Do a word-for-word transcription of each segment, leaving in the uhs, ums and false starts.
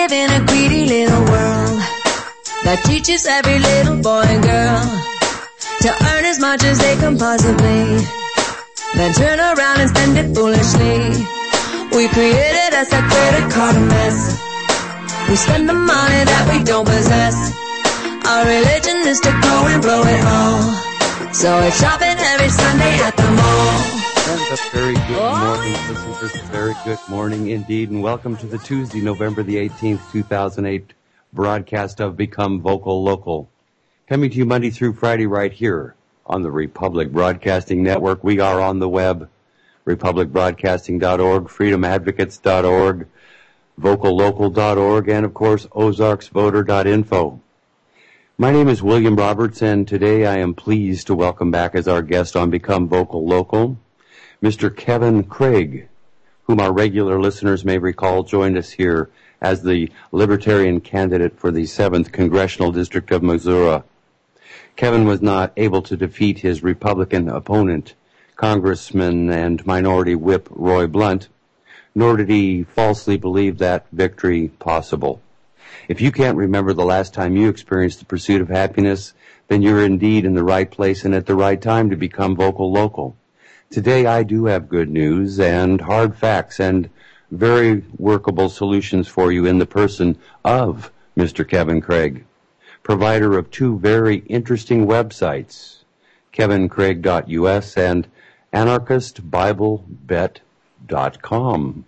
live in a greedy little world that teaches every little boy and girl to earn as much as they can possibly, then turn around and spend it foolishly. We created us a credit card mess. We spend the money that we don't possess. Our religion is to go and blow it all. So it's shopping every Sunday at the mall. And a very good morning, listeners. Very good morning indeed, and welcome to the Tuesday, November the eighteenth, two thousand eight broadcast of Become Vocal Local. Coming to you Monday through Friday right here on the Republic Broadcasting Network. We are on the web, republic broadcasting dot org, freedom advocates dot org, vocal local dot org, and of course ozarks voter dot info. My name is William Roberts, and today I am pleased to welcome back as our guest on Become Vocal Local, Mister Kevin Craig, whom our regular listeners may recall joined us here as the Libertarian candidate for the seventh Congressional District of Missouri. Kevin was not able to defeat his Republican opponent, Congressman and Minority Whip Roy Blunt, nor did he falsely believe that victory possible. If you can't remember the last time you experienced the pursuit of happiness, then you're indeed in the right place and at the right time to become vocal local. Today I do have good news and hard facts and very workable solutions for you in the person of Mister Kevin Craig, provider of two very interesting websites, kevin craig dot u s and anarchist bible bet dot com.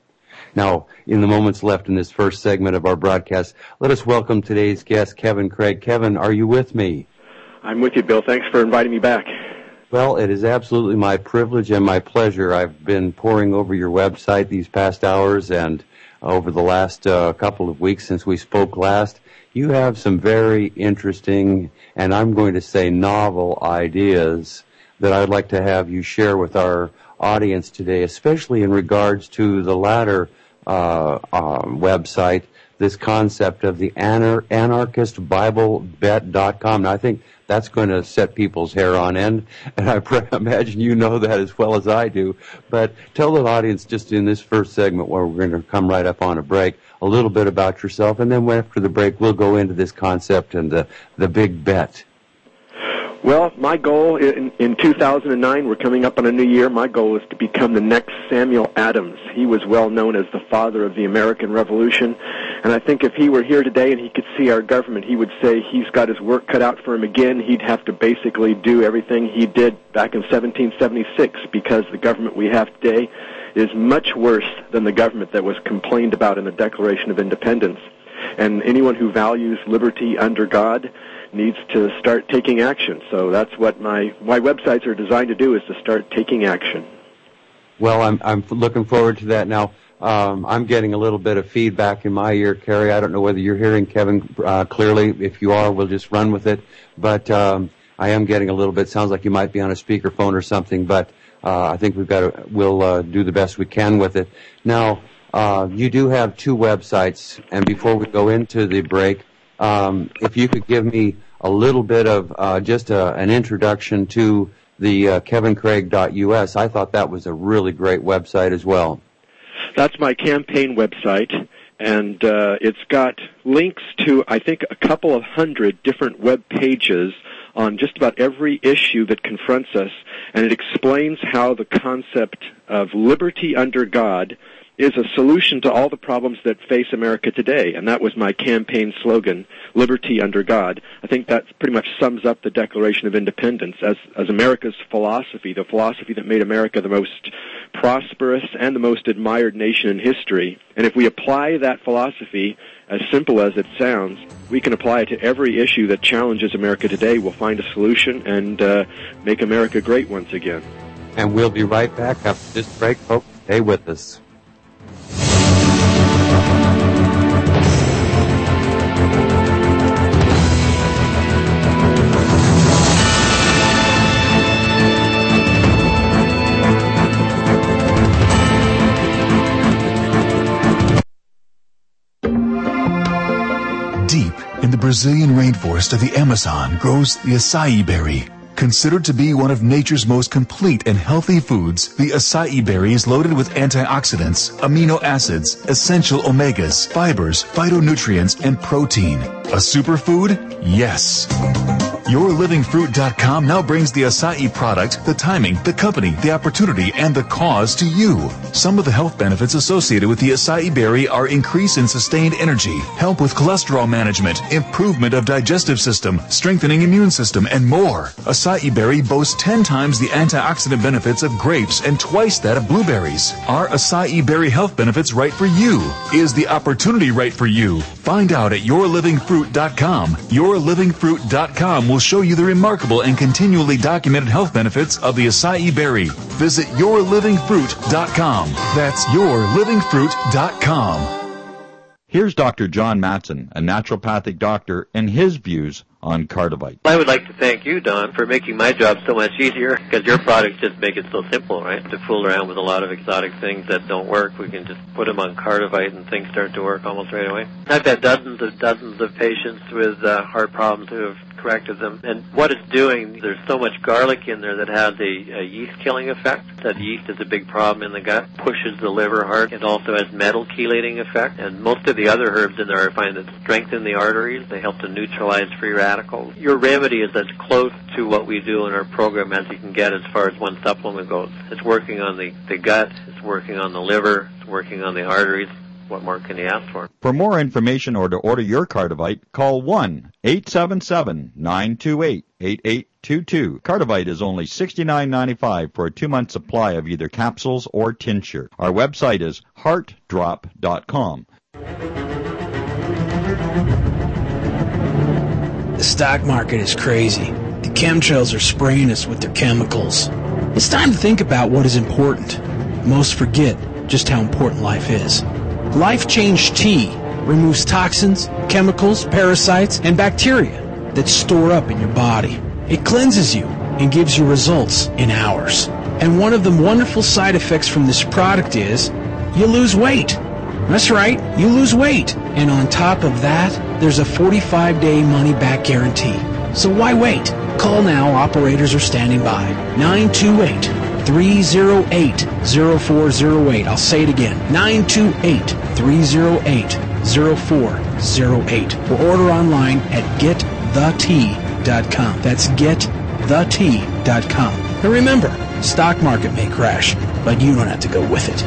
Now, in the moments left in this first segment of our broadcast, let us welcome today's guest, Kevin Craig. Kevin, are you with me? I'm with you, Bill. Thanks for inviting me back. Well, it is absolutely my privilege and my pleasure. I've been poring over your website these past hours and over the last uh, couple of weeks since we spoke last. You have some very interesting, and I'm going to say novel ideas that I'd like to have you share with our audience today, especially in regards to the latter uh, uh, website, this concept of the anar- anarchist bible bet dot com. Now, I think that's going to set people's hair on end, and I pre- imagine you know that as well as I do. But tell the audience just in this first segment where we're going to come right up on a break, a little bit about yourself, and then after the break we'll go into this concept and the, the big bet. Well, my goal in, in two thousand nine, we're coming up on a new year, my goal is to become the next Samuel Adams. He was well known as the father of the American Revolution, and I think if he were here today and he could see our government, he would say he's got his work cut out for him again. He'd have to basically do everything he did back in seventeen seventy-six, because the government we have today is much worse than the government that was complained about in the Declaration of Independence. And anyone who values liberty under God needs to start taking action. So that's what my my websites are designed to do, is to start taking action. Well, I'm I'm looking forward to that. Now, um, I'm getting a little bit of feedback in my ear, Carrie. I don't know whether you're hearing Kevin uh, clearly. If you are, we'll just run with it. But um, I am getting a little bit. Sounds like you might be on a speakerphone or something. But uh, I think we've got to. We'll uh, do the best we can with it. Now, uh, you do have two websites, and before we go into the break, Um, if you could give me a little bit of uh, just a, an introduction to the uh, kevin craig dot u s. I thought that was a really great website as well. That's my campaign website, and uh, it's got links to, I think, a couple of hundred different web pages on just about every issue that confronts us, and it explains how the concept of liberty under God is a solution to all the problems that face America today, and that was my campaign slogan, liberty under God. I think that pretty much sums up the Declaration of Independence as, as America's philosophy, the philosophy that made America the most prosperous and the most admired nation in history. And if we apply that philosophy, as simple as it sounds, we can apply it to every issue that challenges America today. We'll find a solution and uh, make America great once again. And we'll be right back after this break, folks. Stay with us. Deep in the Brazilian rainforest of the Amazon grows the acai berry, Considered to be one of nature's most complete and healthy foods, the acai berry is loaded with antioxidants, amino acids, essential omegas, fibers, phytonutrients, and protein. A superfood? Yes. your living fruit dot com now brings the acai product, the timing, the company, the opportunity, and the cause to you. Some of the health benefits associated with the acai berry are increase in sustained energy, help with cholesterol management, improvement of digestive system, strengthening immune system, and more. Acai berry boasts ten times the antioxidant benefits of grapes and twice that of blueberries. Are acai berry health benefits right for you? Is the opportunity right for you? Find out at your living fruit dot com. your living fruit dot com will show you the remarkable and continually documented health benefits of the acai berry. Visit your living fruit dot com. That's your living fruit dot com. Here's Doctor John Matson, a naturopathic doctor, and his views on Cardivite. I would like to thank you, Don, for making my job so much easier, because your products just make it so simple, right? To fool around with a lot of exotic things that don't work, we can just put them on Cardivite and things start to work almost right away. I've had dozens of dozens of patients with uh, heart problems who have corrected them. And what it's doing, there's so much garlic in there that has a, a yeast-killing effect. That yeast is a big problem in the gut, pushes the liver hard. It also has metal chelating effect. And most of the other herbs in there I find that strengthen the arteries. They help to neutralize free radicals. Your remedy is as close to what we do in our program as you can get as far as one supplement goes. It's working on the, the gut, it's working on the liver, it's working on the arteries. What more can you ask for? For more information or to order your Cardivite, call one eight seven seven, nine two eight, eight eight two two. Cardivite is only sixty-nine ninety-five for a two-month supply of either capsules or tincture. Our website is heart drop dot com. The stock market is crazy. The chemtrails are spraying us with their chemicals. It's time to think about what is important. Most forget just how important life is. Life Change Tea removes toxins, chemicals, parasites, and bacteria that store up in your body. It cleanses you and gives you results in hours. And one of the wonderful side effects from this product is you lose weight. That's right, you lose weight. And on top of that, there's a forty-five day money-back guarantee. So why wait? Call now. Operators are standing by. nine two eight, three oh eight, oh four oh eight. I'll say it again. nine two eight, three oh eight, oh four oh eight. Or order online at get the tea dot com. That's get the tea dot com. And remember, stock market may crash, but you don't have to go with it.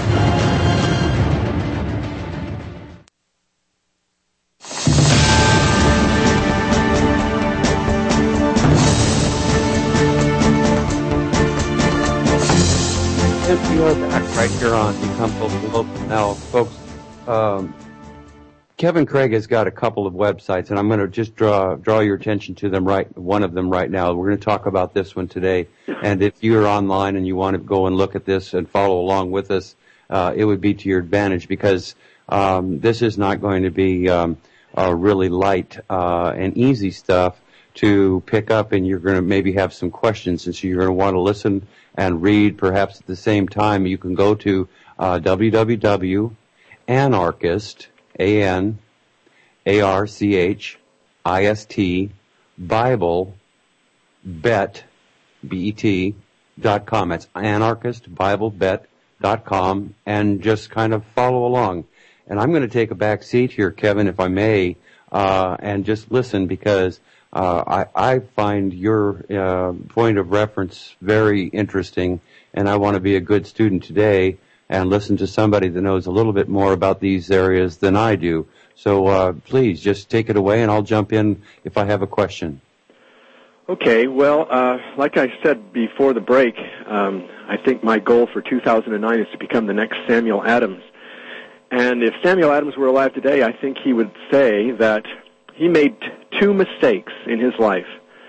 We're back right here on Become Vocal Local. Now, folks, um, Kevin Craig has got a couple of websites, and I'm going to just draw draw your attention to them right, one of them right now. We're going to talk about this one today, and if you're online and you want to go and look at this and follow along with us, uh, it would be to your advantage, because um, this is not going to be um, uh, really light uh, and easy stuff to pick up, and you're going to maybe have some questions, and so you're going to want to listen and read perhaps at the same time. You can go to uh, w w w dot anarchist, A N A R C H I S T, Bible, bet, B E T, dot com. That's anarchist bible bet dot com, and just kind of follow along. And I'm going to take a back seat here, Kevin, if I may, uh, and just listen, because Uh, I, I find your uh, point of reference very interesting, and I want to be a good student today and listen to somebody that knows a little bit more about these areas than I do. So uh, please, just take it away, and I'll jump in if I have a question. Okay, well, uh, like I said before the break, um, I think my goal for two thousand nine is to become the next Samuel Adams. And if Samuel Adams were alive today, I think he would say that he made two mistakes in his life.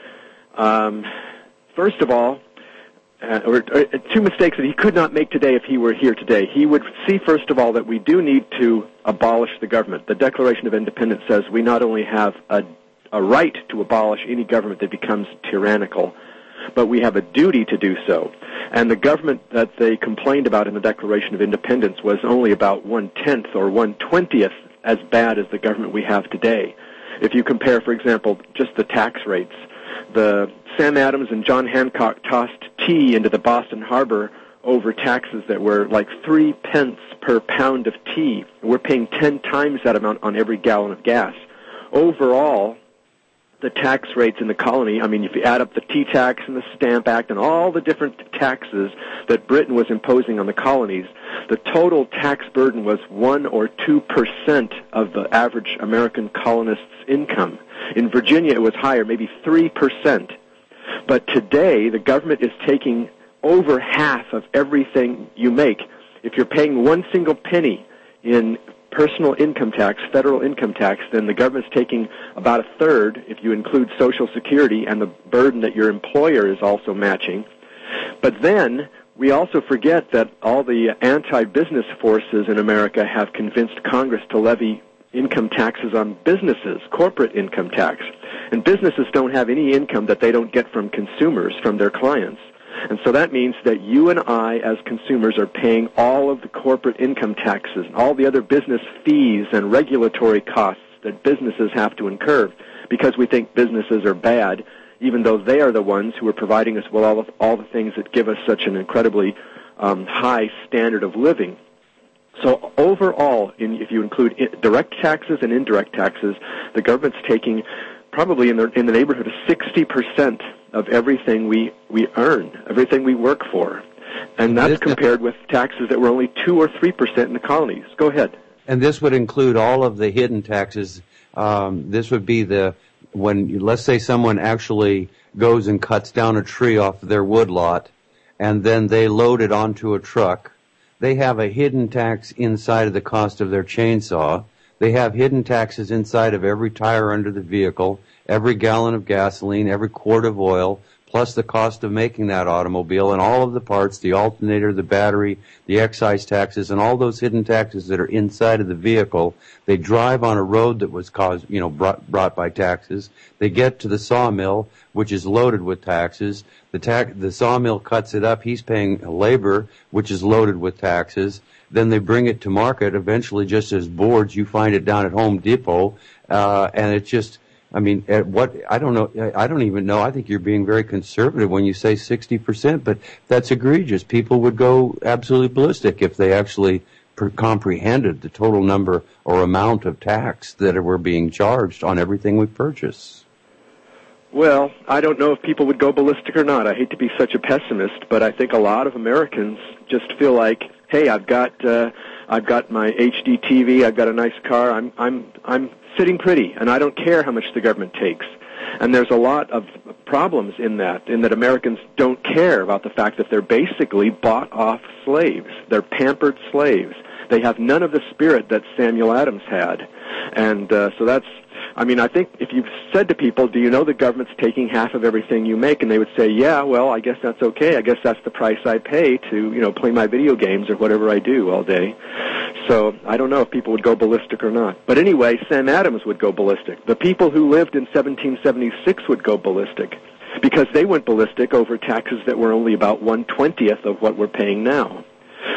Um, first of all, uh, or, or two mistakes that he could not make today if he were here today. He would see, first of all, that we do need to abolish the government. The Declaration of Independence says we not only have a, a right to abolish any government that becomes tyrannical, but we have a duty to do so. And the government that they complained about in the Declaration of Independence was only about one-tenth or one-twentieth as bad as the government we have today. If you compare, for example, just the tax rates, the Sam Adams and John Hancock tossed tea into the Boston Harbor over taxes that were like three pence per pound of tea. We're paying ten times that amount on every gallon of gas. Overall, the tax rates in the colony, I mean, if you add up the tea tax and the Stamp Act and all the different taxes that Britain was imposing on the colonies, the total tax burden was one or two percent of the average American colonist's income. In Virginia, it was higher, maybe three percent. But today, the government is taking over half of everything you make. If you're paying one single penny in personal income tax, federal income tax, then the government's taking about a third if you include Social Security and the burden that your employer is also matching. But then we also forget that all the anti-business forces in America have convinced Congress to levy income taxes on businesses, corporate income tax. And businesses don't have any income that they don't get from consumers, from their clients. And so that means that you and I, as consumers, are paying all of the corporate income taxes, all the other business fees and regulatory costs that businesses have to incur because we think businesses are bad, even though they are the ones who are providing us with all of, all the things that give us such an incredibly um, high standard of living. So overall, in, if you include direct taxes and indirect taxes, the government's taking probably in the, in the neighborhood of sixty percent of everything we, we earn, everything we work for. And that's compared with taxes that were only two or three percent in the colonies. Go ahead. And this would include all of the hidden taxes. Um, this would be the, when, let's say someone actually goes and cuts down a tree off their woodlot, and then they load it onto a truck. They have a hidden tax inside of the cost of their chainsaw. They have hidden taxes inside of every tire under the vehicle, every gallon of gasoline, every quart of oil, plus the cost of making that automobile and all of the parts, the alternator, the battery, the excise taxes, and all those hidden taxes that are inside of the vehicle. They drive on a road that was caused, you know, brought, brought by taxes. They get to the sawmill, which is loaded with taxes. The tax, the sawmill cuts it up. He's paying labor, which is loaded with taxes. Then they bring it to market, eventually just as boards. You find it down at Home Depot, uh, and it's just, I mean, at what, I don't know, I don't even know. I think you're being very conservative when you say sixty percent, but that's egregious. People would go absolutely ballistic if they actually per- comprehended the total number or amount of tax that were being charged on everything we purchase. Well, I don't know if people would go ballistic or not. I hate to be such a pessimist, but I think a lot of Americans just feel like, hey, I've got uh, I've got my H D T V, I've got a nice car, I'm I'm I'm sitting pretty, and I don't care how much the government takes. And there's a lot of problems in that, in that Americans don't care about the fact that they're basically bought-off slaves. They're pampered slaves. They have none of the spirit that Samuel Adams had. And uh, so that's, I mean, I think if you've said to people, do you know the government's taking half of everything you make? And they would say, yeah, well, I guess that's okay. I guess that's the price I pay to, you know, play my video games or whatever I do all day. So I don't know if people would go ballistic or not. But anyway, Sam Adams would go ballistic. The people who lived in seventeen seventy-six would go ballistic because they went ballistic over taxes that were only about one twentieth of what we're paying now.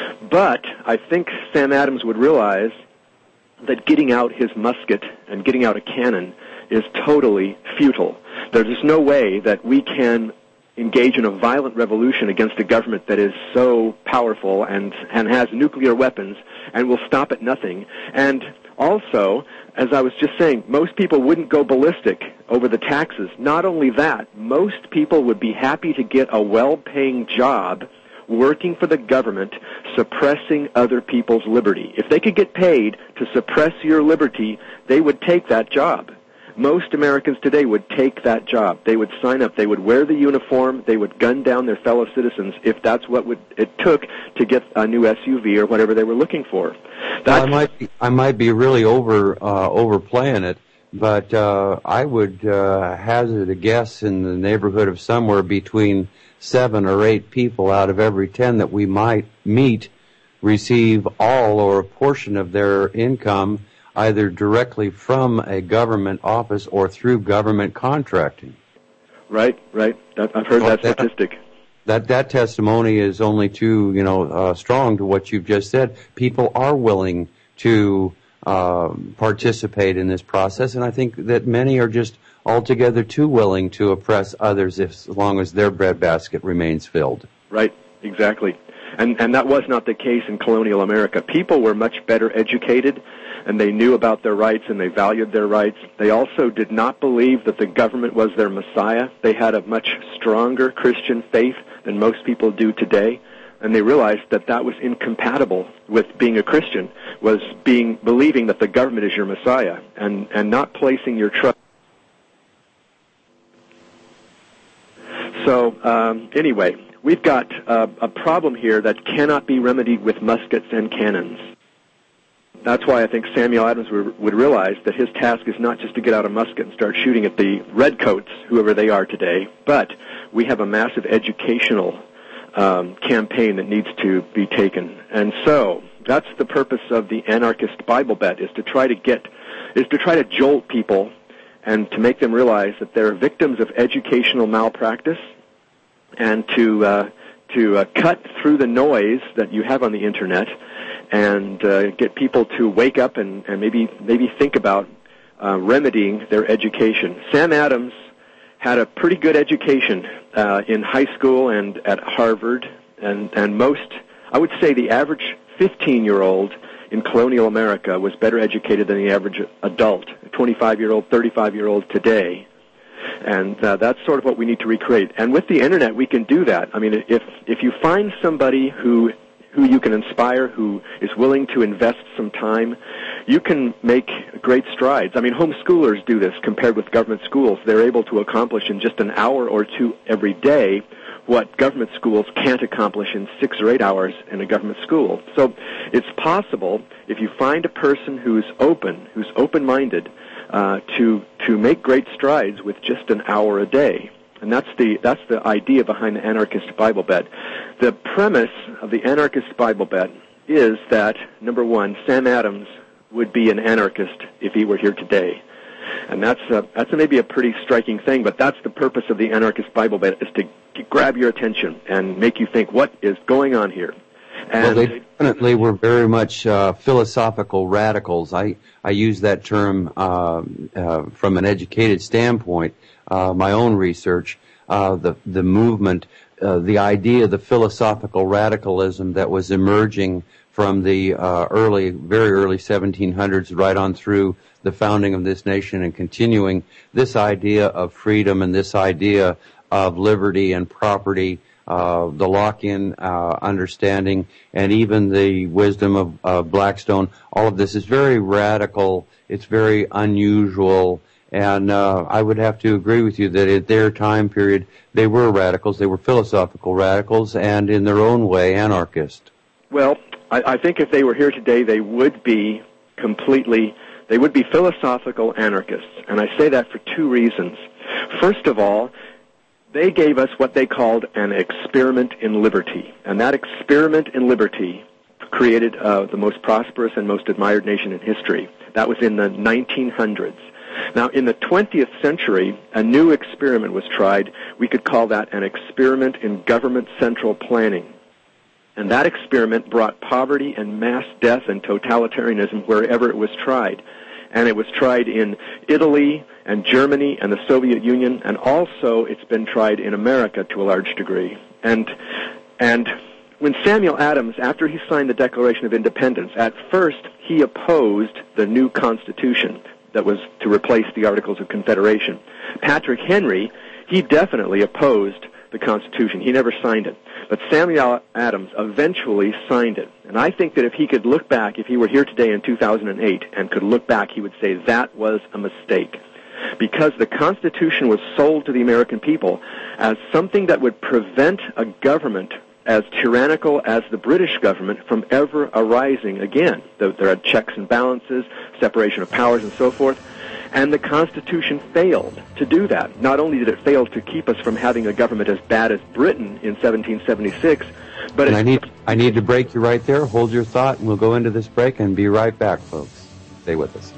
But I think Sam Adams would realize that getting out his musket and getting out a cannon is totally futile. There's no way that we can engage in a violent revolution against a government that is so powerful and, and has nuclear weapons and will stop at nothing. And also, as I was just saying, most people wouldn't go ballistic over the taxes. Not only that, most people would be happy to get a well-paying job working for the government, suppressing other people's liberty. If they could get paid to suppress your liberty, they would take that job. Most Americans today would take that job. They would sign up. They would wear the uniform. They would gun down their fellow citizens if that's what would, it took to get a new S U V or whatever they were looking for. That's, well, I might be, I might be really over uh, overplaying it, but uh, I would uh, hazard a guess in the neighborhood of somewhere between seven or eight people out of every ten that we might meet receive all or a portion of their income either directly from a government office or through government contracting. Right, right. That, I've heard well, that statistic. That, that that testimony is only too, you know, uh, strong to what you've just said. People are willing to uh, participate in this process, and I think that many are just altogether too willing to oppress others if, as long as their breadbasket remains filled. Right, exactly. And, and that was not the case in colonial America. People were much better educated, and they knew about their rights, and they valued their rights. They also did not believe that the government was their Messiah. They had a much stronger Christian faith than most people do today, and they realized that that was incompatible with being a Christian, was being believing that the government is your Messiah, and, and not placing your trust. So, um, anyway, we've got uh, a problem here that cannot be remedied with muskets and cannons. That's why I think Samuel Adams would, would realize that his task is not just to get out a musket and start shooting at the redcoats, whoever they are today, but we have a massive educational um, campaign that needs to be taken. And so that's the purpose of the Anarchist Bible Bet, is to try to get, is to try to jolt people and to make them realize that they're victims of educational malpractice, and to uh, to uh, cut through the noise that you have on the internet, and uh, get people to wake up and, and maybe maybe think about uh, remedying their education. Sam Adams had a pretty good education uh, in high school and at Harvard, and, and most, I would say the average fifteen-year-old in colonial America was better educated than the average adult, a twenty-five-year-old, thirty-five-year-old today. And uh, that's sort of what we need to recreate. And with the internet, we can do that. I mean, if if you find somebody who who you can inspire, who is willing to invest some time, you can make great strides. I mean, homeschoolers do this compared with government schools. They're able to accomplish in just an hour or two every day what government schools can't accomplish in six or eight hours in a government school. So it's possible, if you find a person who's open, who's open-minded, uh, to to make great strides with just an hour a day. And that's the that's the idea behind the Anarchist Bible Bet. The premise of the Anarchist Bible Bet is that, number one, Sam Adams would be an anarchist if he were here today. And that's a, that's a maybe a pretty striking thing, but that's the purpose of the Anarchist Bible Bet, is to grab your attention and make you think, what is going on here? And well, they definitely were very much uh, philosophical radicals. I, I use that term uh, uh, from an educated standpoint. Uh, my own research, uh, the the movement, uh, the idea, the philosophical radicalism that was emerging from the uh, early, very early seventeen hundreds right on through the founding of this nation, and continuing this idea of freedom and this idea of liberty and property, uh, the lock-in uh, understanding, and even the wisdom of uh, Blackstone. All of this is very radical. It's very unusual. And uh, I would have to agree with you that at their time period, they were radicals. They were philosophical radicals, and in their own way, anarchist. Well, I, I think if they were here today, they would be completely, they would be philosophical anarchists. And I say that for two reasons. First of all, they gave us what they called an experiment in liberty. And that experiment in liberty created uh, the most prosperous and most admired nation in history. That was in the nineteen hundreds. Now, in the twentieth century, a new experiment was tried. We could call that an experiment in government central planning. And that experiment brought poverty and mass death and totalitarianism wherever it was tried. And it was tried in Italy and Germany and the Soviet Union, and also it's been tried in America to a large degree. And and when Samuel Adams, after he signed the Declaration of Independence, at first he opposed the new Constitution that was to replace the Articles of Confederation. Patrick Henry, he definitely opposed the Constitution. He never signed it. But Samuel Adams eventually signed it. And I think that if he could look back, if he were here today in two thousand eight and could look back, he would say that was a mistake. Because the Constitution was sold to the American people as something that would prevent a government as tyrannical as the British government from ever arising again. There are checks and balances, separation of powers, and so forth. And the Constitution failed to do that. Not only did it fail to keep us from having a government as bad as Britain in seventeen seventy-six, but and it, I need I need to break you right there. Hold your thought, and we'll go into this break and be right back, folks. Stay with us.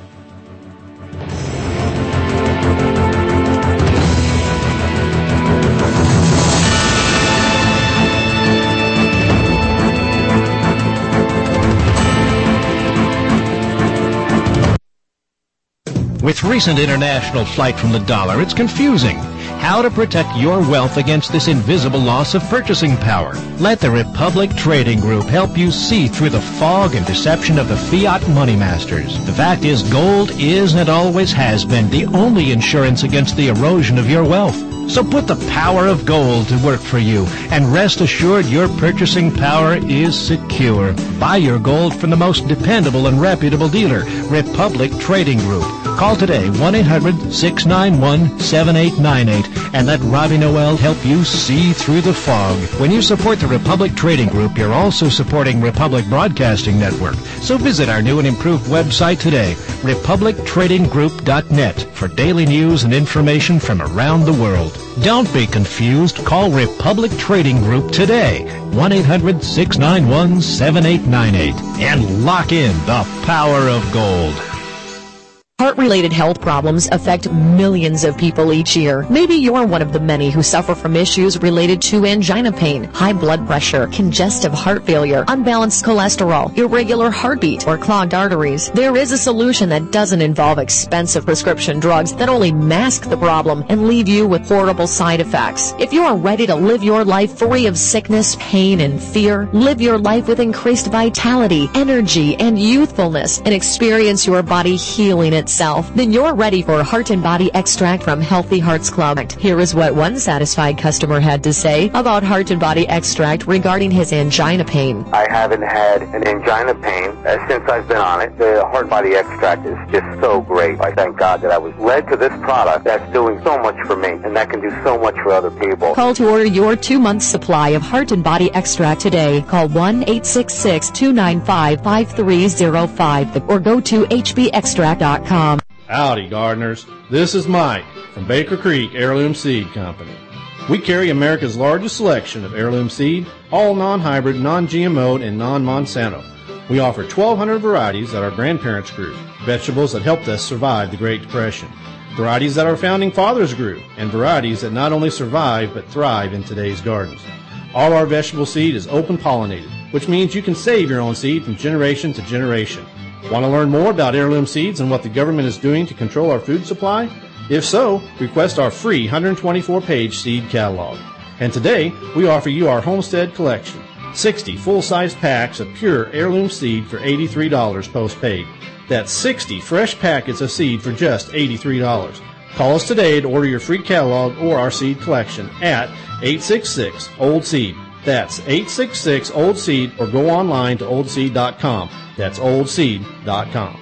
With recent international flight from the dollar, it's confusing. How to protect your wealth against this invisible loss of purchasing power. Let the Republic Trading Group help you see through the fog and deception of the fiat money masters. The fact is, gold is and always has been the only insurance against the erosion of your wealth. So put the power of gold to work for you, and rest assured your purchasing power is secure. Buy your gold from the most dependable and reputable dealer, Republic Trading Group. Call today, one eight hundred six nine one seven eight nine eight, and let Robbie Noel help you see through the fog. When you support the Republic Trading Group, you're also supporting Republic Broadcasting Network. So visit our new and improved website today, republic trading group dot net, for daily news and information from around the world. Don't be confused. Call Republic Trading Group today, one eight hundred six nine one seven eight nine eight, and lock in the power of gold. Heart-related health problems affect millions of people each year. Maybe you're one of the many who suffer from issues related to angina pain, high blood pressure, congestive heart failure, unbalanced cholesterol, irregular heartbeat, or clogged arteries. There is a solution that doesn't involve expensive prescription drugs that only mask the problem and leave you with horrible side effects. If you are ready to live your life free of sickness, pain, and fear, live your life with increased vitality, energy, and youthfulness, and experience your body healing itself, then you're ready for Heart and Body Extract from Healthy Hearts Club. Here is what one satisfied customer had to say about Heart and Body Extract regarding his angina pain. I haven't had an angina pain uh, since I've been on it. The Heart and Body Extract is just so great. I thank God that I was led to this product that's doing so much for me, and that can do so much for other people. Call to order your two-month supply of Heart and Body Extract today. Call one eight six six, two nine five, five three zero five or go to h b extract dot com. Howdy, gardeners. This is Mike from Baker Creek Heirloom Seed Company. We carry America's largest selection of heirloom seed, all non-hybrid, non-G M O, and non-Monsanto. We offer twelve hundred varieties that our grandparents grew, vegetables that helped us survive the Great Depression, varieties that our founding fathers grew, and varieties that not only survive but thrive in today's gardens. All our vegetable seed is open-pollinated, which means you can save your own seed from generation to generation. Want to learn more about heirloom seeds and what the government is doing to control our food supply? If so, request our free one hundred twenty-four page seed catalog. And today, we offer you our Homestead Collection, sixty full-size packs of pure heirloom seed for eighty-three dollars postpaid. That's sixty fresh packets of seed for just eighty-three dollars. Call us today to order your free catalog or our seed collection at eight six six, old seed. That's eight six six, old seed, or go online to old seed dot com. That's old seed dot com.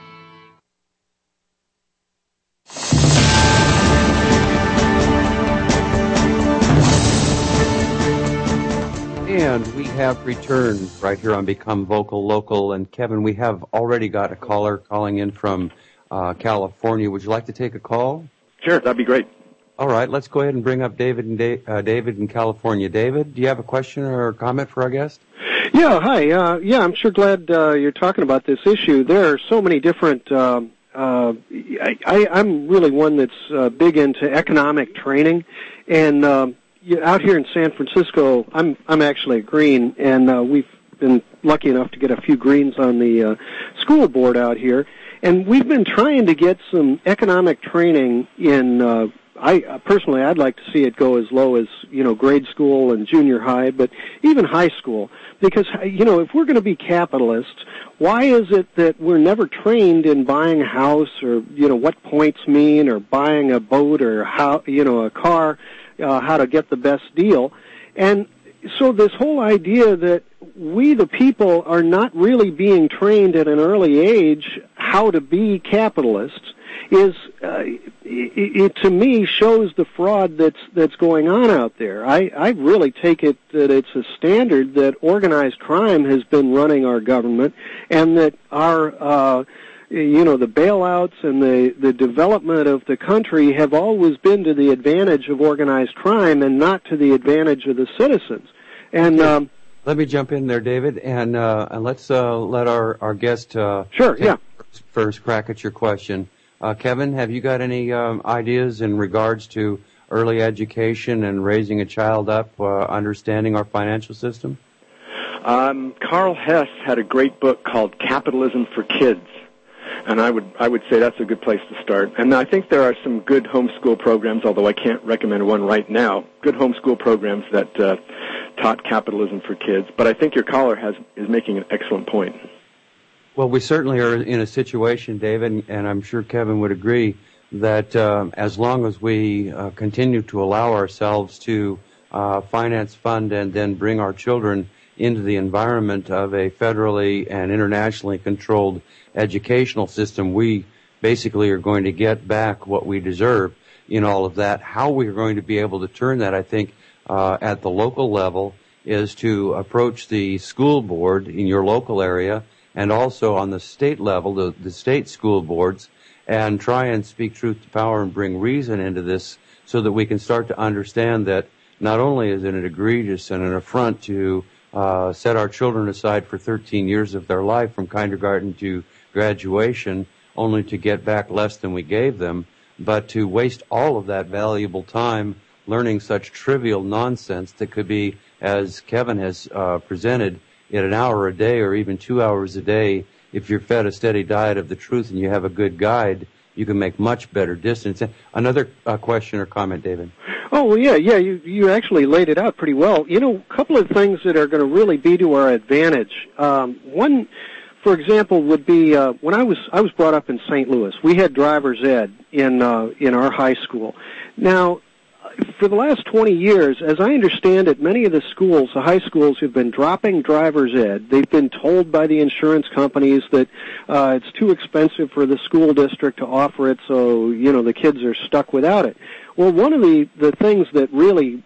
And we have returned right here on Become Vocal Local. And Kevin, we have already got a caller calling in from uh, California. Would you like to take a call? Sure, that'd be great. All right, let's go ahead and bring up David and da- uh, David in California. David, do you have a question or a comment for our guest? Yeah, hi. Uh, yeah, I'm sure glad uh, you're talking about this issue. There are so many different. Um, uh, I, I, I'm really one that's uh, big into economic training, and uh, out here in San Francisco, I'm I'm actually a Green, and uh, we've been lucky enough to get a few Greens on the uh, school board out here, and we've been trying to get some economic training in. Uh, I personally, I'd like to see it go as low as, you know, grade school and junior high, but even high school, because, you know, if we're going to be capitalists, why is it that we're never trained in buying a house or, you know, what points mean, or buying a boat or how, you know, a car, uh, how to get the best deal? And so this whole idea that we, the people, are not really being trained at an early age how to be capitalists is, uh, it, it to me shows the fraud that's that's going on out there. I, I really take it that it's a standard that organized crime has been running our government, and that our, uh, you know, the bailouts and the, the development of the country have always been to the advantage of organized crime and not to the advantage of the citizens. And um, let me jump in there, David, and uh, and let's uh, let our our guest uh, sure, take yeah, first, first crack at your question. Uh, Kevin, have you got any um, ideas in regards to early education and raising a child up, uh, understanding our financial system? Um, Carl Hess had a great book called Capitalism for Kids. and I would I would say that's a good place to start. And I think there are some good homeschool programs, although I can't recommend one right now. Good homeschool programs that uh, taught capitalism for kids. But I think your caller has is making an excellent point. Well, we certainly are in a situation, David, and I'm sure Kevin would agree, that uh, as long as we uh, continue to allow ourselves to uh, finance, fund, and then bring our children into the environment of a federally and internationally controlled educational system, we basically are going to get back what we deserve in all of that. How we're going to be able to turn that, I think, uh, at the local level is to approach the school board in your local area and also on the state level, the, the state school boards, and try and speak truth to power and bring reason into this so that we can start to understand that not only is it an egregious and an affront to uh, set our children aside for thirteen years of their life from kindergarten to graduation only to get back less than we gave them, but to waste all of that valuable time learning such trivial nonsense that could be, as Kevin has uh, presented, in an hour a day or even two hours a day. If you're fed a steady diet of the truth and you have a good guide, you can make much better distance. Another uh, question or comment, David? Oh, well, yeah, yeah, you, you actually laid it out pretty well. You know, a couple of things that are going to really be to our advantage. Um, one, for example, would be uh, when I was I was brought up in Saint Louis, we had driver's ed in uh, in our high school. Now, for the last twenty years, as I understand it, many of the schools, the high schools, have been dropping driver's ed. They've been told by the insurance companies that uh, it's too expensive for the school district to offer it, so, you know, the kids are stuck without it. Well, one of the, the things that really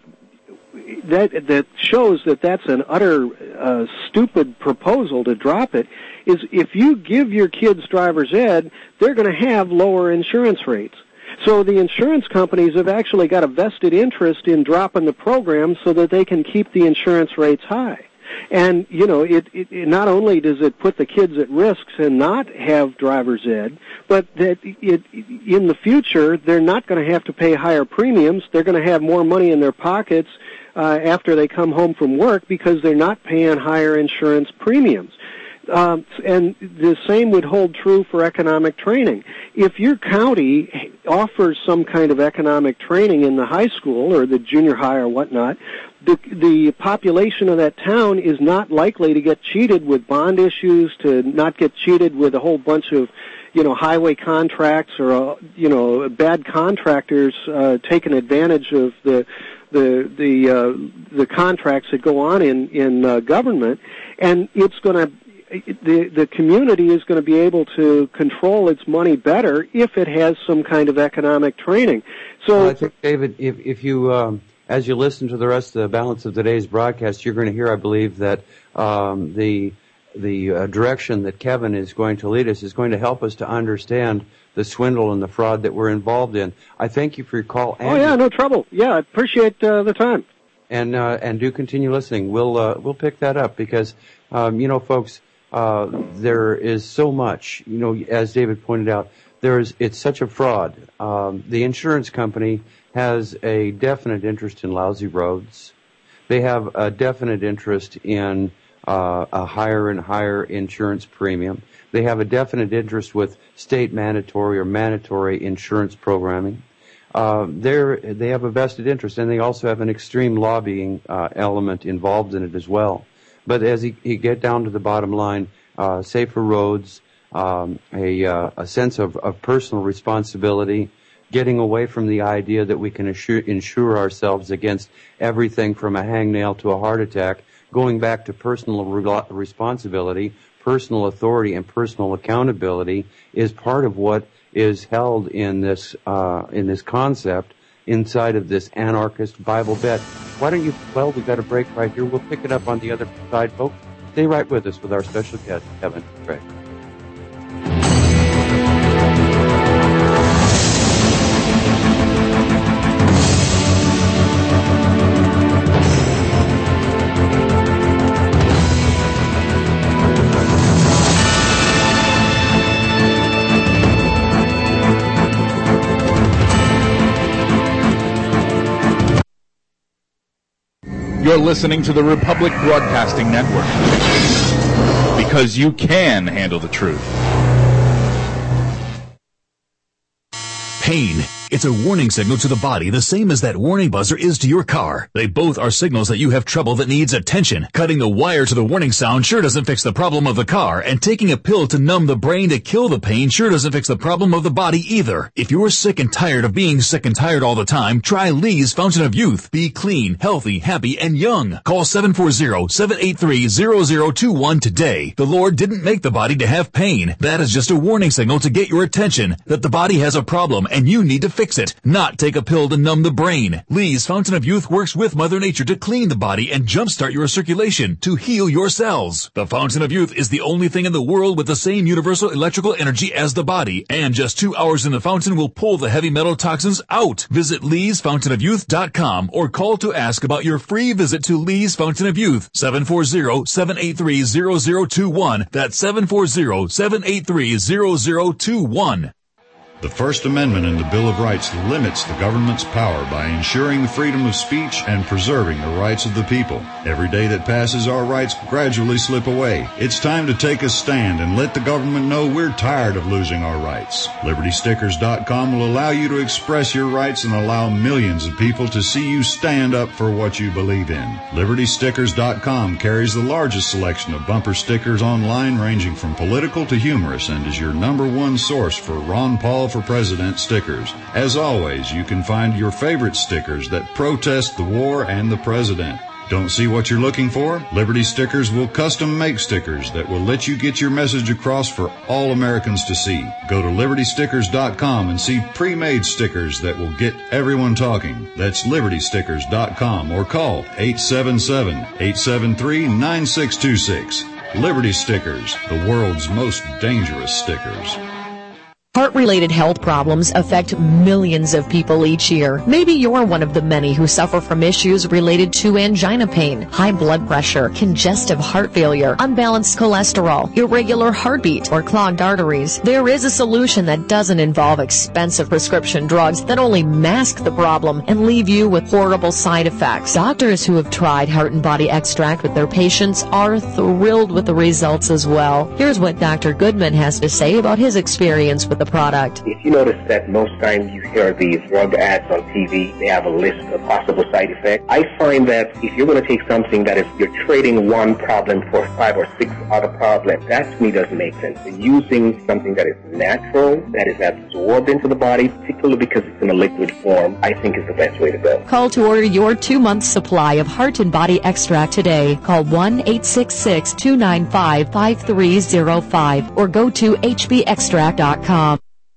that that shows that that's an utter uh, stupid proposal to drop it is if you give your kids driver's ed, they're going to have lower insurance rates. So the insurance companies have actually got a vested interest in dropping the program so that they can keep the insurance rates high. And, you know, it, it, it not only does it put the kids at risk and not have driver's ed, but that it, in the future, they're not going to have to pay higher premiums. They're going to have more money in their pockets uh, after they come home from work because they're not paying higher insurance premiums. Um, and the same would hold true for economic training. If your county offers some kind of economic training in the high school or the junior high or whatnot, the, the population of that town is not likely to get cheated with bond issues, to not get cheated with a whole bunch of, you know, highway contracts or, uh, you know, bad contractors uh, taking advantage of the the the uh, the contracts that go on in in uh, government, and it's going to. The, the community is going to be able to control its money better if it has some kind of economic training. So, well, I think, David, if, if you, um, as you listen to the rest of the balance of today's broadcast, you're going to hear, I believe, that um, the the uh, direction that Kevin is going to lead us is going to help us to understand the swindle and the fraud that we're involved in. I thank you for your call. Oh yeah, no trouble. Yeah, I appreciate uh, the time. And uh, and do continue listening. We'll uh, we'll pick that up because um, you know, folks. Uh, there is so much, you know, as David pointed out, there is, it's such a fraud. Um, the insurance company has a definite interest in lousy roads. They have a definite interest in uh, a higher and higher insurance premium. They have a definite interest with state mandatory or mandatory insurance programming. Uh, they're, they have a vested interest, and they also have an extreme lobbying uh, element involved in it as well. But as you, you get down to the bottom line, uh, safer roads, um, a, uh, a sense of, of personal responsibility, getting away from the idea that we can assure, insure ourselves against everything from a hangnail to a heart attack, going back to personal re- responsibility, personal authority, and personal accountability is part of what is held in this uh, in this concept inside of this anarchist Bible bet. Why don't you, well, we've got a break right here. We'll pick it up on the other side, folks. Stay right with us with our special guest, Kevin Craig. You're listening to the Republic Broadcasting Network, because you can handle the truth. pain. It's a warning signal to the body, the same as that warning buzzer is to your car. They both are signals that you have trouble that needs attention. Cutting the wire to the warning sound sure doesn't fix the problem of the car, and taking a pill to numb the brain to kill the pain sure doesn't fix the problem of the body either. If you're sick and tired of being sick and tired all the time, try Lee's Fountain of Youth. Be clean, healthy, happy, and young. Call seven four zero, seven eight three, zero zero two one today. The Lord didn't make the body to have pain. That is just a warning signal to get your attention that the body has a problem and you need to fix it, not take a pill to numb the brain. Lee's Fountain of Youth works with Mother Nature to clean the body and jumpstart your circulation to heal your cells. The Fountain of Youth is the only thing in the world with the same universal electrical energy as the body, and just two hours in the fountain will pull the heavy metal toxins out. Visit lees fountain of youth dot com or call to ask about your free visit to Lee's Fountain of Youth, seven four zero, seven eight three, zero zero two one. That's seven four zero, seven eight three, zero zero two one. The First Amendment in the Bill of Rights limits the government's power by ensuring the freedom of speech and preserving the rights of the people. Every day that passes, our rights gradually slip away. It's time to take a stand and let the government know we're tired of losing our rights. Liberty Stickers dot com will allow you to express your rights and allow millions of people to see you stand up for what you believe in. Liberty Stickers dot com carries the largest selection of bumper stickers online, ranging from political to humorous, and is your number one source for Ron Paul for President stickers. As always, you can find your favorite stickers that protest the war and the president. Don't see what you're looking for? Liberty Stickers will custom make stickers that will let you get your message across for all Americans to see. Go to Liberty Stickers dot com and see pre-made stickers that will get everyone talking. That's Liberty Stickers dot com or call eight seven seven, eight seven three, nine six two six. Liberty Stickers, the world's most dangerous stickers. Heart-related health problems affect millions of people each year. Maybe you're one of the many who suffer from issues related to angina pain, high blood pressure, congestive heart failure, unbalanced cholesterol, irregular heartbeat, or clogged arteries. There is a solution that doesn't involve expensive prescription drugs that only mask the problem and leave you with horrible side effects. Doctors who have tried Heart and Body Extract with their patients are thrilled with the results as well. Here's what Doctor Goodman has to say about his experience with the product. If you notice that most times you hear these drug ads on T V, they have a list of possible side effects. I find that if you're going to take something that is, you're trading one problem for five or six other problems, that to me doesn't make sense. Using something that is natural, that is absorbed into the body, particularly because it's in a liquid form, I think is the best way to go. Call to order your two-month supply of Heart and Body Extract today. Call one eight six six, two nine five, five three zero five or go to H B extract dot com.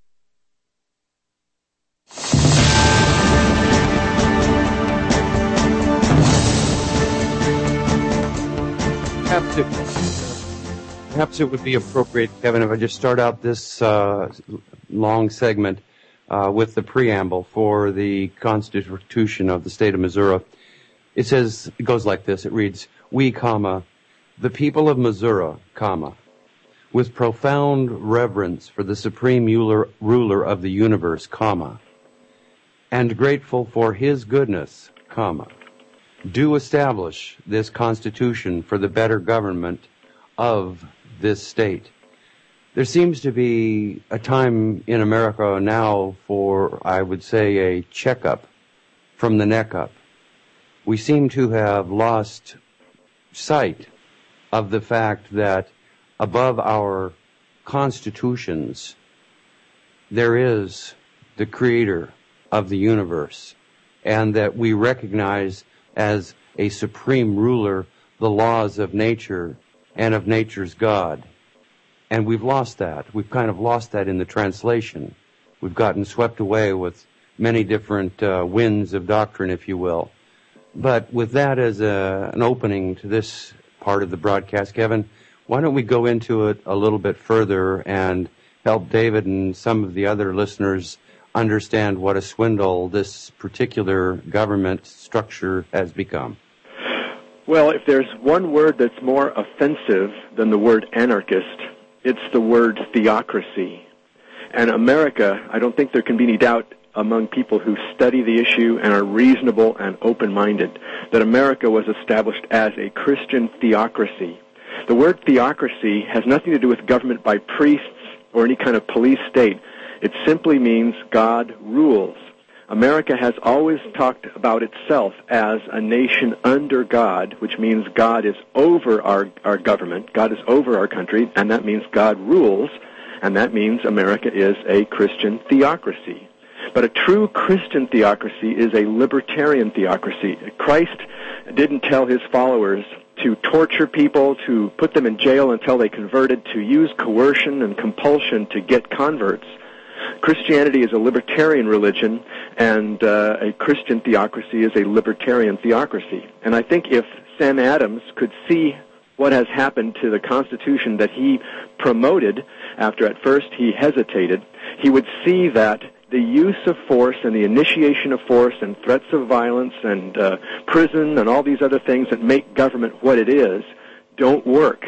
Perhaps it, perhaps it would be appropriate, Kevin, if I just start out this uh, long segment uh, with the preamble for the Constitution of the state of Missouri. It says, it goes like this. It reads, "We, comma, the people of Missouri, comma, with profound reverence for the supreme ruler, ruler of the universe, comma, and grateful for his goodness, comma, do establish this Constitution for the better government of this state." There seems to be a time in America now for, I would say, a checkup from the neck up. We seem to have lost sight of the fact that above our constitutions, there is the creator of the universe, and that we recognize as a supreme ruler the laws of nature and of nature's God. And we've lost that. We've kind of lost that in the translation. We've gotten swept away with many different uh, winds of doctrine, if you will. But with that as a, an opening to this part of the broadcast, Kevin, why don't we go into it a little bit further and help David and some of the other listeners understand what a swindle this particular government structure has become? Well, if there's one word that's more offensive than the word anarchist, it's the word theocracy. And America, I don't think there can be any doubt among people who study the issue and are reasonable and open-minded, that America was established as a Christian theocracy. The word theocracy has nothing to do with government by priests or any kind of police state. It simply means God rules. America has always talked about itself as a nation under God, which means God is over our, our government, God is over our country, and that means God rules, and that means America is a Christian theocracy. But a true Christian theocracy is a libertarian theocracy. Christ didn't tell his followers to torture people, to put them in jail until they converted, to use coercion and compulsion to get converts. Christianity is a libertarian religion, and uh, a Christian theocracy is a libertarian theocracy. And I think if Sam Adams could see what has happened to the Constitution that he promoted after at first he hesitated, he would see that the use of force and the initiation of force and threats of violence and uh, prison and all these other things that make government what it is don't work.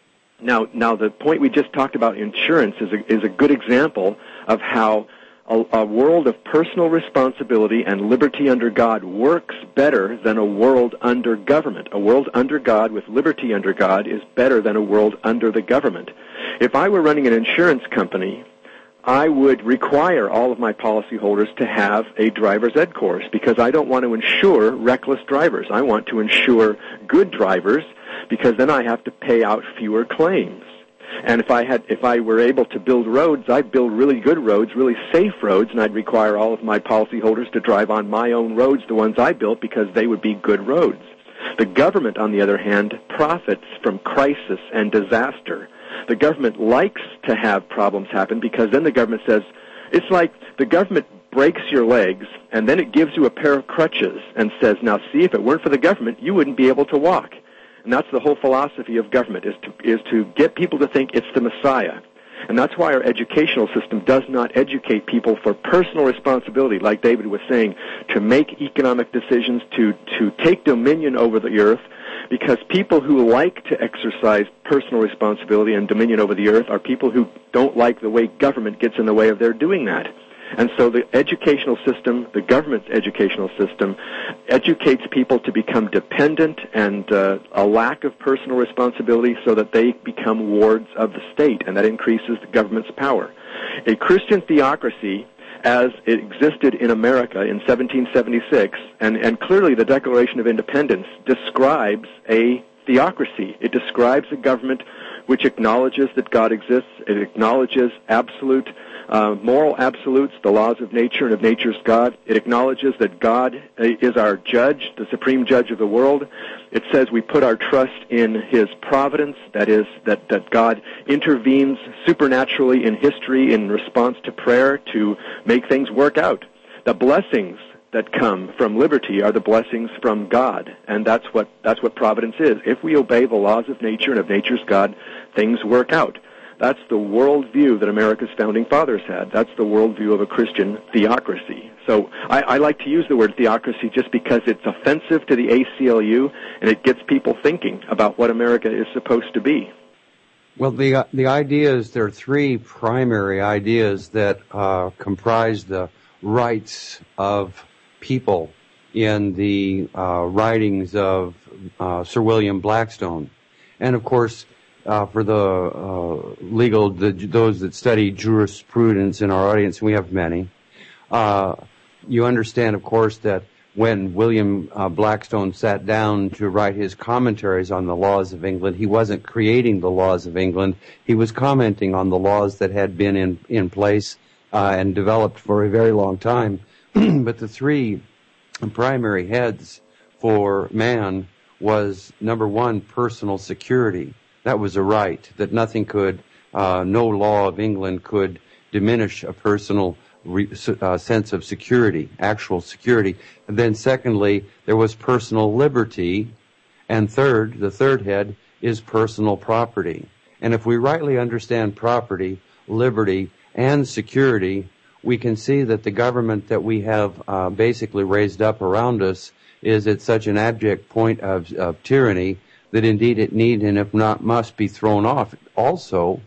Now, now the point we just talked about, insurance, is a, is a good example of how a, a world of personal responsibility and liberty under God works better than a world under government. A world under God with liberty under God is better than a world under the government. If I were running an insurance company, I would require all of my policyholders to have a driver's ed course because I don't want to insure reckless drivers. I want to insure good drivers because then I have to pay out fewer claims. And if I had, if I were able to build roads, I'd build really good roads, really safe roads, and I'd require all of my policyholders to drive on my own roads, the ones I built, because they would be good roads. The government, on the other hand, profits from crisis and disaster. The government likes to have problems happen because then the government says, it's like the government breaks your legs and then it gives you a pair of crutches and says, now see, if it weren't for the government, you wouldn't be able to walk. And that's the whole philosophy of government, is to, is to get people to think it's the Messiah. And that's why our educational system does not educate people for personal responsibility, like David was saying, to make economic decisions, to, to take dominion over the earth, because people who like to exercise personal responsibility and dominion over the earth are people who don't like the way government gets in the way of their doing that. And so the educational system, the government's educational system, educates people to become dependent and uh, a lack of personal responsibility so that they become wards of the state, and that increases the government's power. A Christian theocracy, as it existed in America in seventeen seventy-six, and, and clearly the Declaration of Independence describes a theocracy. It describes a government which acknowledges that God exists. It acknowledges absolute uh, moral absolutes, the laws of nature and of nature's God. It acknowledges that God is our judge, the supreme judge of the world. It says we put our trust in His providence, that is, that, that God intervenes supernaturally in history in response to prayer to make things work out. The blessings that come from liberty are the blessings from God, and that's what that's what providence is. If we obey the laws of nature and of nature's God, things work out. That's the worldview that America's founding fathers had. That's the worldview of a Christian theocracy. So I, I like to use the word theocracy just because it's offensive to the A C L U, and it gets people thinking about what America is supposed to be. Well, the the ideas, there are three primary ideas that uh, comprise the rights of people in the uh, writings of uh, Sir William Blackstone. And of course, uh, for the uh, legal, the, those that study jurisprudence in our audience, and we have many, uh, you understand, of course, that when William uh, Blackstone sat down to write his commentaries on the laws of England, he wasn't creating the laws of England. He was commenting on the laws that had been in, in place uh, and developed for a very long time. But the three primary heads for man was, number one, personal security. That was a right, that nothing could, uh, no law of England could diminish a personal re, uh, sense of security, actual security. And then secondly, there was personal liberty. And third, the third head is personal property. And if we rightly understand property, liberty, and security, we can see that the government that we have uh, basically raised up around us is at such an abject point of, of tyranny that indeed it need and if not must be thrown off. Also,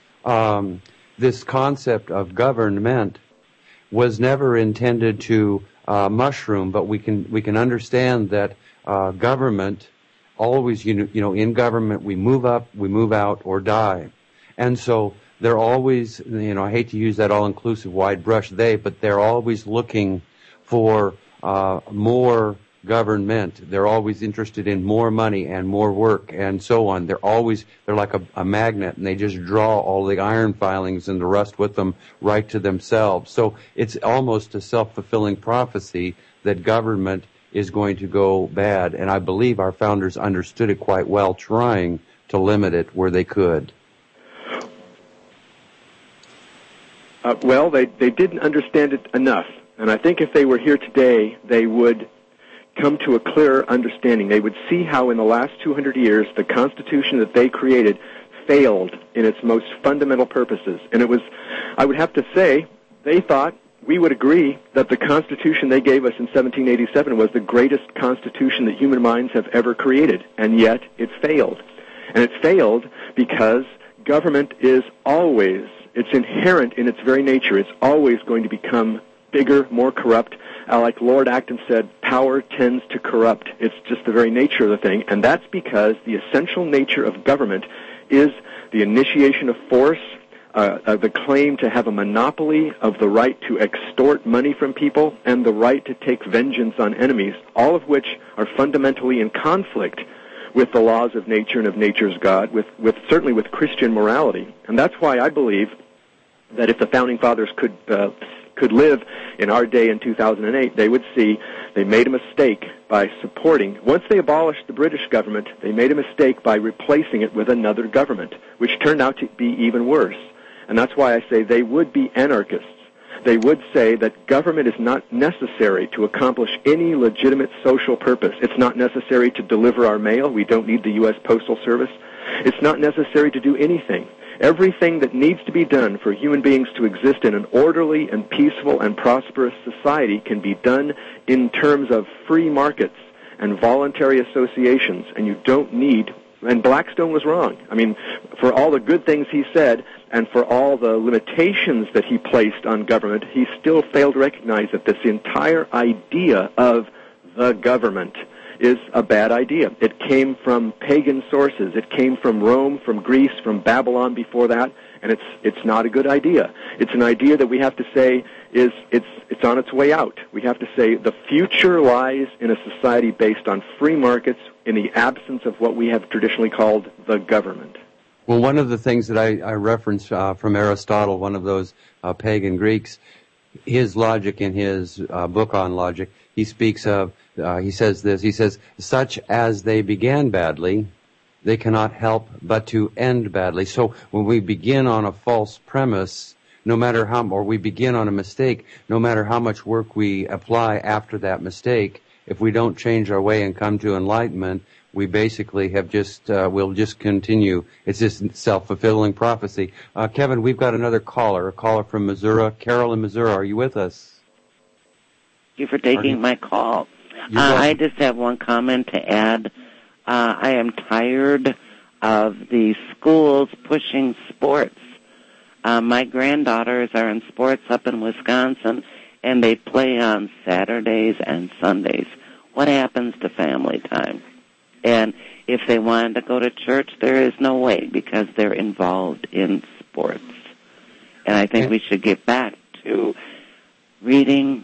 um, this concept of government was never intended to uh, mushroom, but we can we can understand that uh, government always, you know, you know, in government we move up, we move out, or die, and so they're always, you know, I hate to use that all-inclusive wide brush, they, but they're always looking for uh, more government. They're always interested in more money and more work and so on. They're always, they're like a, a magnet, and they just draw all the iron filings and the rust with them right to themselves. So it's almost a self-fulfilling prophecy that government is going to go bad, and I believe our founders understood it quite well, trying to limit it where they could. Uh, well, they, they didn't understand it enough, and I think if they were here today, they would come to a clearer understanding. They would see how in the last two hundred years the Constitution that they created failed in its most fundamental purposes. And it was, I would have to say, they thought we would agree that the Constitution they gave us in seventeen eighty-seven was the greatest Constitution that human minds have ever created, and yet it failed. And it failed because government is always, it's inherent in its very nature, it's always going to become bigger, more corrupt. Uh, like Lord Acton said, power tends to corrupt. It's just the very nature of the thing, and that's because the essential nature of government is the initiation of force, uh, uh, the claim to have a monopoly of the right to extort money from people, and the right to take vengeance on enemies, all of which are fundamentally in conflict with the laws of nature and of nature's God, with, with certainly with Christian morality. And that's why I believe that if the Founding Fathers could uh, could live in our day in two thousand eight, they would see they made a mistake by supporting, once they abolished the British government, they made a mistake by replacing it with another government, which turned out to be even worse. And that's why I say they would be anarchists. They would say that government is not necessary to accomplish any legitimate social purpose. It's not necessary to deliver our mail. We don't need the U S Postal Service. It's not necessary to do anything. Everything that needs to be done for human beings to exist in an orderly and peaceful and prosperous society can be done in terms of free markets and voluntary associations, and you don't need, and Blackstone was wrong. I mean, for all the good things he said and for all the limitations that he placed on government, he still failed to recognize that this entire idea of the government is a bad idea. It came from pagan sources. It came from Rome, from Greece, from Babylon before that, and it's it's not a good idea. It's an idea that we have to say is it's it's on its way out. We have to say the future lies in a society based on free markets in the absence of what we have traditionally called the government. Well, one of the things that I, I referenced uh, from Aristotle, one of those uh, pagan Greeks, his logic in his uh, book on logic, he speaks of, uh, he says this, he says, such as they began badly, they cannot help but to end badly. So when we begin on a false premise, no matter how, or we begin on a mistake, no matter how much work we apply after that mistake, if we don't change our way and come to enlightenment, we basically have just, uh, we'll just continue. It's just self-fulfilling prophecy. Uh, Kevin, we've got another caller, a caller from Missouri. Carol in Missouri, are you with us? Thank you for taking you? my call. Uh, I just have one comment to add. Uh, I am tired of the schools pushing sports. Uh, my granddaughters are in sports up in Wisconsin, and they play on Saturdays and Sundays. What happens to family time? And if they wanted to go to church, there is no way because they're involved in sports. And I think we should get back to reading,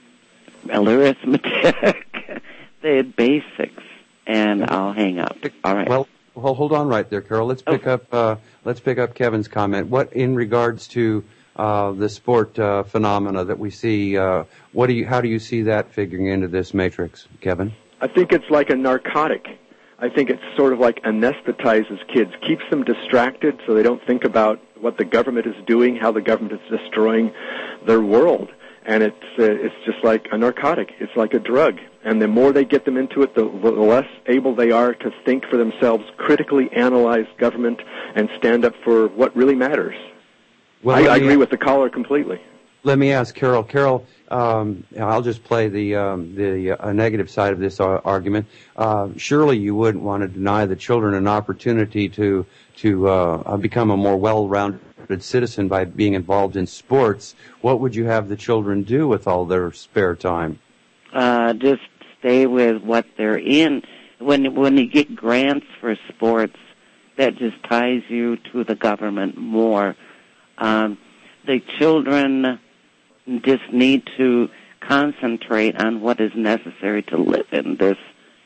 arithmetic, the basics, and I'll hang up. All right. Well, well, hold on right there, Carol. Let's pick oh. up. Uh, let's pick up Kevin's comment. What in regards to uh, the sport uh, phenomena that we see? Uh, what do you? How do you see that figuring into this matrix, Kevin? I think it's like a narcotic. I think it's sort of like anesthetizes kids, keeps them distracted so they don't think about what the government is doing, how the government is destroying their world. And it's uh, it's just like a narcotic. It's like a drug. And the more they get them into it, the, the less able they are to think for themselves, critically analyze government, and stand up for what really matters. Well, I, I agree with the caller completely. Let me ask Carol. Carol, um, I'll just play the um, the uh, negative side of this uh, argument. Uh, surely you wouldn't want to deny the children an opportunity to to uh, become a more well-rounded citizen by being involved in sports. What would you have the children do with all their spare time? Uh, just stay with what they're in. When when you get grants for sports, that just ties you to the government more Um, the children just need to concentrate on what is necessary to live in this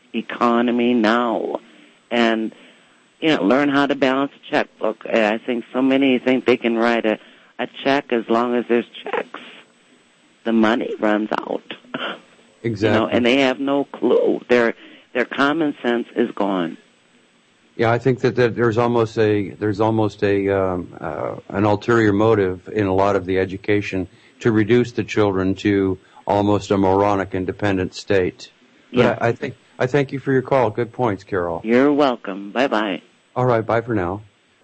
economy now, and you know, learn how to balance a checkbook. I think so many think they can write a, a check as long as there's checks. The money runs out. Exactly. You know, and they have no clue. Their their common sense is gone. Yeah, I think that, that there's almost a there's almost a um, uh, an ulterior motive in a lot of the education to reduce the children to almost a moronic independent state. But Yeah. I, I think I thank you for your call. Good points, Carol. You're welcome. Bye bye. All right, bye for now.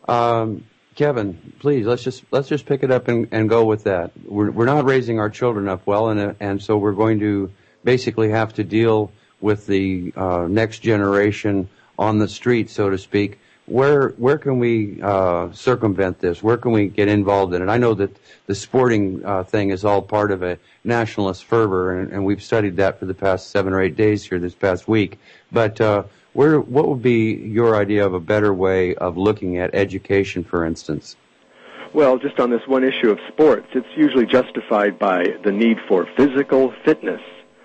Um, Kevin, please let's just let's just pick it up and, and go with that. We're we're not raising our children up well, and and so we're going to basically have to deal with the uh, next generation on the street, so to speak. Where where can we uh, circumvent this? Where can we get involved in it? I know that the sporting uh, thing is all part of a nationalist fervor, and, and we've studied that for the past seven or eight days here this past week. But uh, where what would be your idea of a better way of looking at education, for instance? Well, just on this one issue of sports, it's usually justified by the need for physical fitness.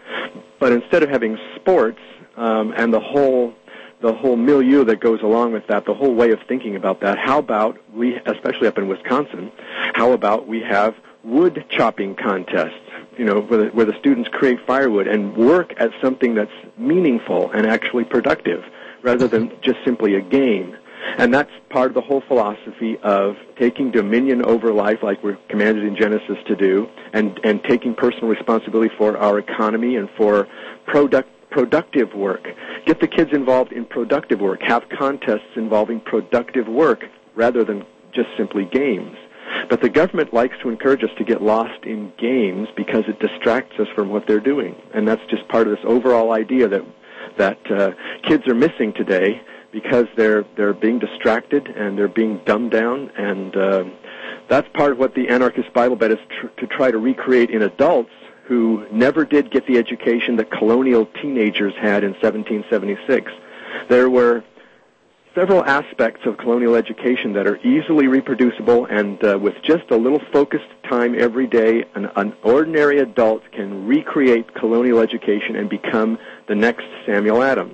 But instead of having sports um, and the whole the whole milieu that goes along with that, the whole way of thinking about that, how about we, especially up in Wisconsin, how about we have wood chopping contests, you know, where the, where the students create firewood and work at something that's meaningful and actually productive rather than just simply a game. And that's part of the whole philosophy of taking dominion over life like we're commanded in Genesis to do, and, and taking personal responsibility for our economy and for product productive work. Get the kids involved in productive work. Have contests involving productive work rather than just simply games. But the government likes to encourage us to get lost in games because it distracts us from what they're doing. And that's just part of this overall idea that that uh, kids are missing today because they're they're being distracted and they're being dumbed down. And uh, that's part of what the Anarchist Bible Bet is tr- to try to recreate in adults who never did get the education that colonial teenagers had in seventeen seventy-six. There were several aspects of colonial education that are easily reproducible, and uh, with just a little focused time every day, an, an ordinary adult can recreate colonial education and become the next Samuel Adams.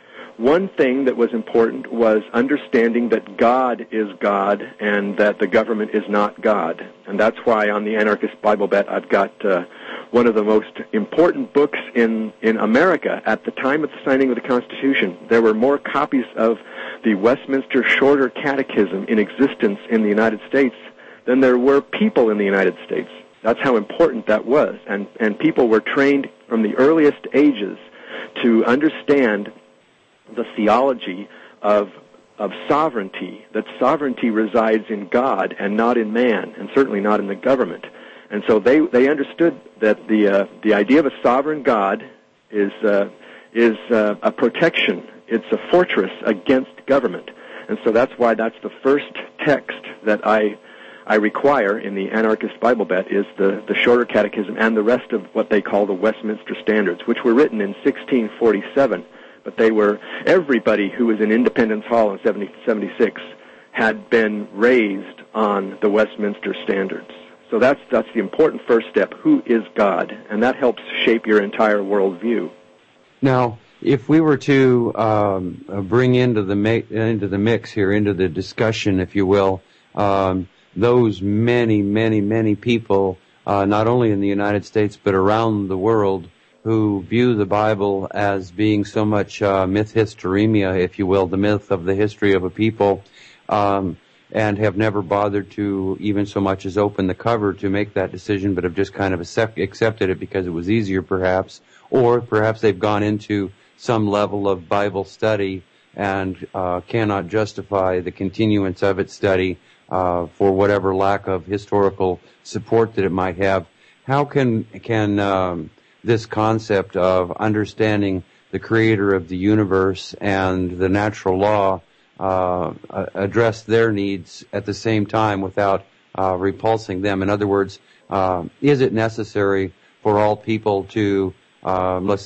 One thing that was important was understanding that God is God and that the government is not God. And that's why on the Anarchist Bible Bet I've got uh, one of the most important books in, in America. At the time of the signing of the Constitution, there were more copies of the Westminster Shorter Catechism in existence in the United States than there were people in the United States. That's how important that was. And, and people were trained from the earliest ages to understand the theology of of sovereignty, that sovereignty resides in God and not in man, and certainly not in the government. And so they they understood that the uh, the idea of a sovereign God is uh, is uh, a protection. It's a fortress against government. And so that's why that's the first text that I I require in the Anarchist Bible Bet is the, the Shorter Catechism and the rest of what they call the Westminster Standards, which were written in sixteen forty-seven. But they were, everybody who was in Independence Hall in seventeen seventy-six had been raised on the Westminster Standards. So that's that's the important first step. Who is God? And that helps shape your entire worldview. Now, if we were to um, bring into the ma- into the mix here, into the discussion, if you will, um, those many, many, many people, uh, not only in the United States but around the world, who view the Bible as being so much uh, myth hysteremia, if you will, the myth of the history of a people, um, and have never bothered to even so much as open the cover to make that decision, but have just kind of accept, accepted it because it was easier perhaps, or perhaps they've gone into some level of Bible study and uh, cannot justify the continuance of its study uh, for whatever lack of historical support that it might have. How can can um, this concept of understanding the creator of the universe and the natural law uh, address their needs at the same time without uh, repulsing them? In other words, uh, is it necessary for all people to, uh, let's say,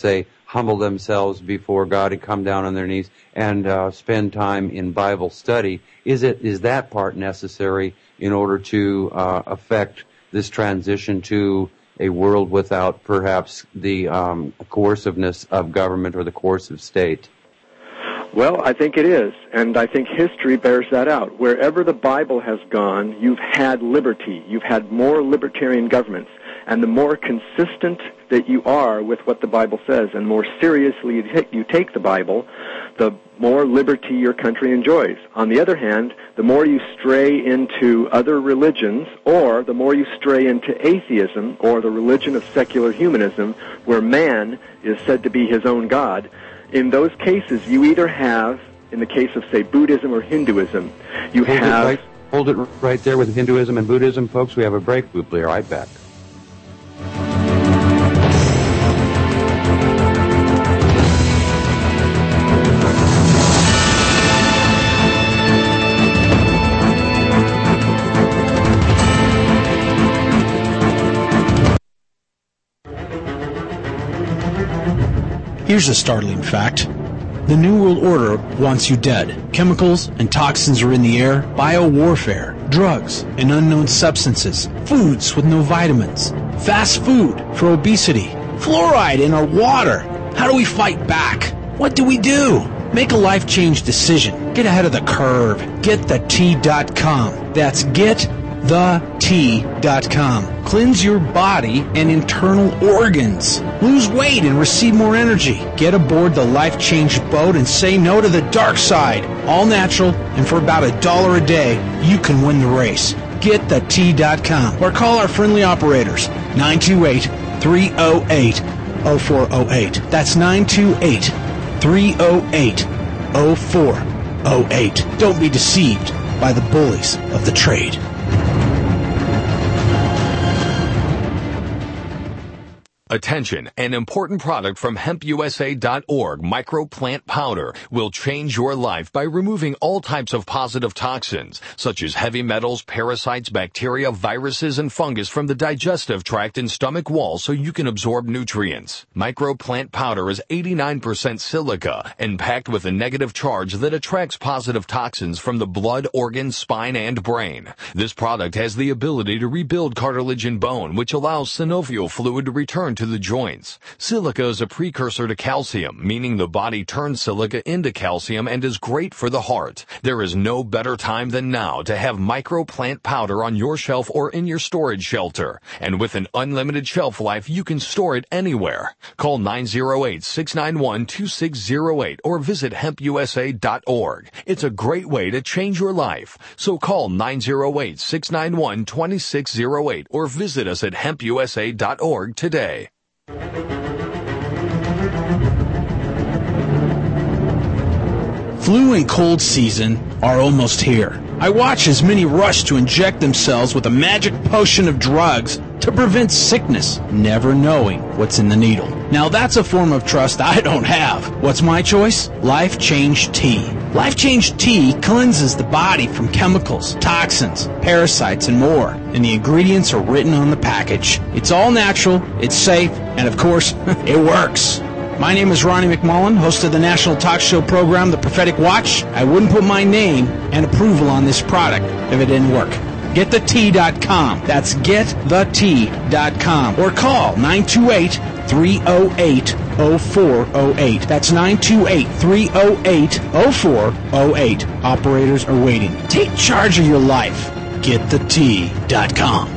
humble themselves before God and come down on their knees and uh, spend time in Bible study. Is it is that part necessary in order to uh, affect this transition to a world without perhaps the um, coerciveness of government or the coercive state? Well, I think it is, and I think history bears that out. Wherever the Bible has gone, you've had liberty. You've had more libertarian governments. And the more consistent that you are with what the Bible says and more seriously you take the Bible, the more liberty your country enjoys. On the other hand, the more you stray into other religions, or the more you stray into atheism or the religion of secular humanism, where man is said to be his own God, in those cases you either have, in the case of, say, Buddhism or Hinduism, you hold have... It right, hold it right there with Hinduism and Buddhism, folks. We have a break. We'll be right back. Here's a startling fact. The New World Order wants you dead. Chemicals and toxins are in the air, biowarfare, drugs and unknown substances, foods with no vitamins, fast food for obesity, fluoride in our water. How do we fight back? What do we do? Make a life change decision. Get ahead of the curve. get the tea dot com. That's get the tea dot com. Cleanse your body and internal organs. Lose weight and receive more energy. Get aboard the Life Change boat and say no to the dark side. All natural, and for about a dollar a day, you can win the race. get the tea dot com or call our friendly operators, nine two eight, three oh eight, oh four oh eight. That's nine two eight, three oh eight, oh four oh eight. Don't be deceived by the bullies of the trade. Attention, an important product from hemp U S A dot org, microplant powder, will change your life by removing all types of positive toxins, such as heavy metals, parasites, bacteria, viruses, and fungus from the digestive tract and stomach wall so you can absorb nutrients. Microplant powder is eighty-nine percent silica and packed with a negative charge that attracts positive toxins from the blood, organs, spine, and brain. This product has the ability to rebuild cartilage and bone, which allows synovial fluid to return to the joints. Silica is a precursor to calcium, meaning the body turns silica into calcium and is great for the heart. There is no better time than now to have microplant powder on your shelf or in your storage shelter. And with an unlimited shelf life, you can store it anywhere. Call nine oh eight, six nine one, two six oh eight or visit hemp U S A dot org. It's a great way to change your life. So call nine oh eight, six nine one, two six oh eight or visit us at hemp U S A dot org today. Flu and cold season are almost here. I watch as many rush to inject themselves with a magic potion of drugs to prevent sickness, never knowing what's in the needle. Now that's a form of trust I don't have. What's my choice? Life Change Tea. Life Change Tea cleanses the body from chemicals, toxins, parasites, and more. And the ingredients are written on the package. It's all natural, it's safe, and of course, it works. My name is Ronnie McMullen, host of the national talk show program, The Prophetic Watch. I wouldn't put my name and approval on this product if it didn't work. get the tea dot com. That's get the tea dot com. Or call nine two eight, three oh eight, oh four oh eight. That's nine two eight, three oh eight, oh four oh eight. Operators are waiting. Take charge of your life. get the tea dot com.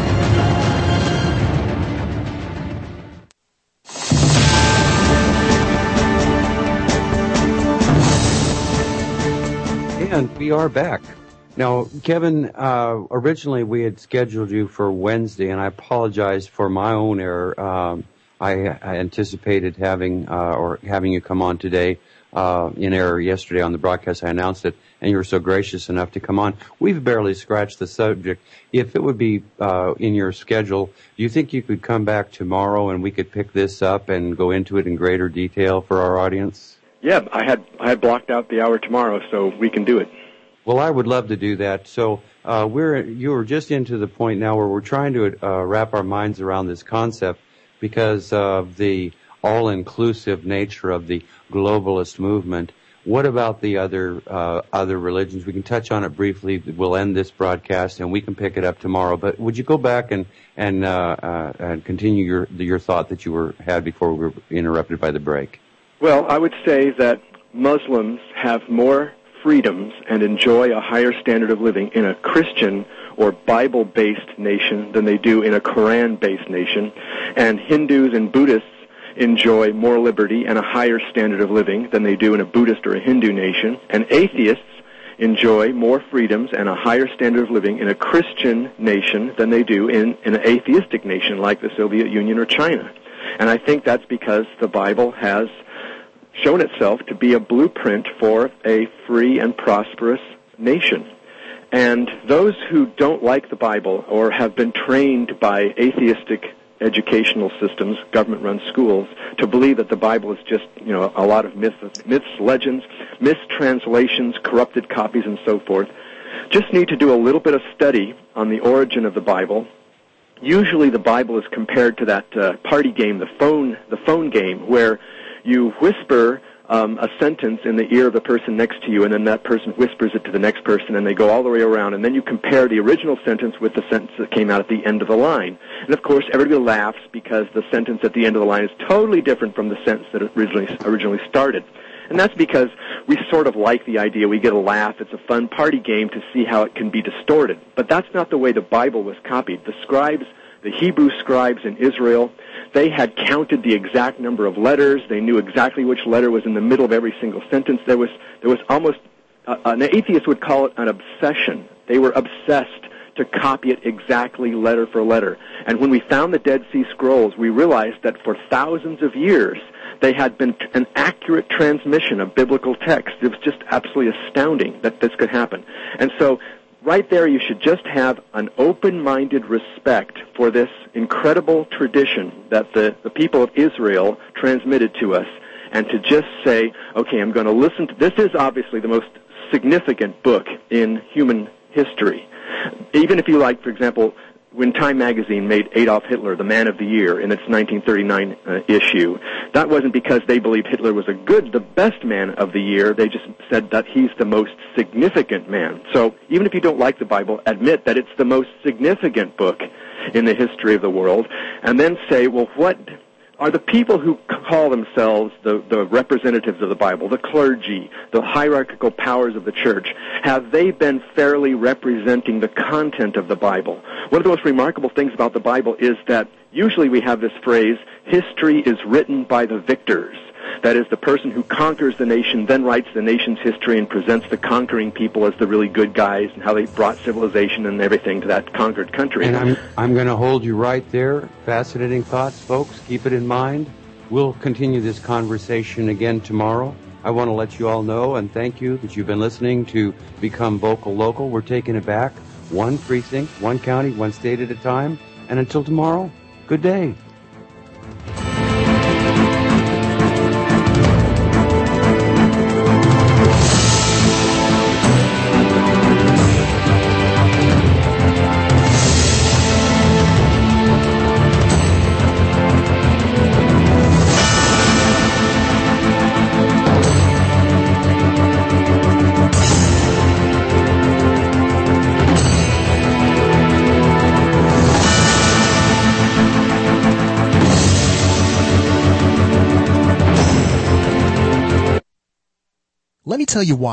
And we are back. Now, Kevin, uh, originally we had scheduled you for Wednesday, and I apologize for my own error. Um, I, I anticipated having uh, or having you come on today uh, in error yesterday on the broadcast. I announced it, and you were so gracious enough to come on. We've barely scratched the subject. If it would be uh, in your schedule, do you think you could come back tomorrow and we could pick this up and go into it in greater detail for our audience? Yeah, I had I had blocked out the hour tomorrow, so we can do it. Well, I would love to do that. So uh, we're you are just into the point now where we're trying to uh, wrap our minds around this concept because of the all-inclusive nature of the globalist movement. What about the other uh, other religions? We can touch on it briefly. We'll end this broadcast, and we can pick it up tomorrow. But would you go back and and uh, uh, and continue your your thought that you were had before we were interrupted by the break? Well, I would say that Muslims have more freedoms and enjoy a higher standard of living in a Christian or Bible-based nation than they do in a Quran-based nation, and Hindus and Buddhists enjoy more liberty and a higher standard of living than they do in a Buddhist or a Hindu nation, and atheists enjoy more freedoms and a higher standard of living in a Christian nation than they do in, in an atheistic nation like the Soviet Union or China. And I think that's because the Bible has shown itself to be a blueprint for a free and prosperous nation. And those who don't like the Bible or have been trained by atheistic educational systems, government-run schools, to believe that the Bible is just, you know, a lot of myths, myths, legends, mistranslations, corrupted copies, and so forth, just need to do a little bit of study on the origin of the Bible. Usually the Bible is compared to that uh, party game, the phone, the phone game, where you whisper um, a sentence in the ear of the person next to you, and then that person whispers it to the next person, and they go all the way around, and then you compare the original sentence with the sentence that came out at the end of the line. And of course, everybody laughs because the sentence at the end of the line is totally different from the sentence that originally originally started. And that's because we sort of like the idea. We get a laugh. It's a fun party game to see how it can be distorted. But that's not the way the Bible was copied. The scribes, the Hebrew scribes in Israel, they had counted the exact number of letters. They knew exactly which letter was in the middle of every single sentence. There was there was almost, uh, an atheist would call it an obsession. They were obsessed to copy it exactly letter for letter. And when we found the Dead Sea Scrolls, we realized that for thousands of years, they had been an accurate transmission of biblical text. It was just absolutely astounding that this could happen. And so right there, you should just have an open-minded respect for this incredible tradition that the, the people of Israel transmitted to us, and to just say, okay, I'm going to listen to, this is obviously the most significant book in human history. Even if you like, for example, when Time magazine made Adolf Hitler the Man of the Year in its nineteen thirty-nine uh, issue, that wasn't because they believed Hitler was a good, the best man of the year. They just said that he's the most significant man. So even if you don't like the Bible, admit that it's the most significant book in the history of the world, and then say, well, what are the people who call themselves the, the representatives of the Bible, the clergy, the hierarchical powers of the church, have they been fairly representing the content of the Bible? One of the most remarkable things about the Bible is that usually we have this phrase, history is written by the victors. That is, the person who conquers the nation then writes the nation's history and presents the conquering people as the really good guys and how they brought civilization and everything to that conquered country. And I'm, I'm going to hold you right there. Fascinating thoughts, folks. Keep it in mind. We'll continue this conversation again tomorrow. I want to let you all know and thank you that you've been listening to Become Vocal Local. We're taking it back one precinct, one county, one state at a time. And until tomorrow, good day. Let me tell you why.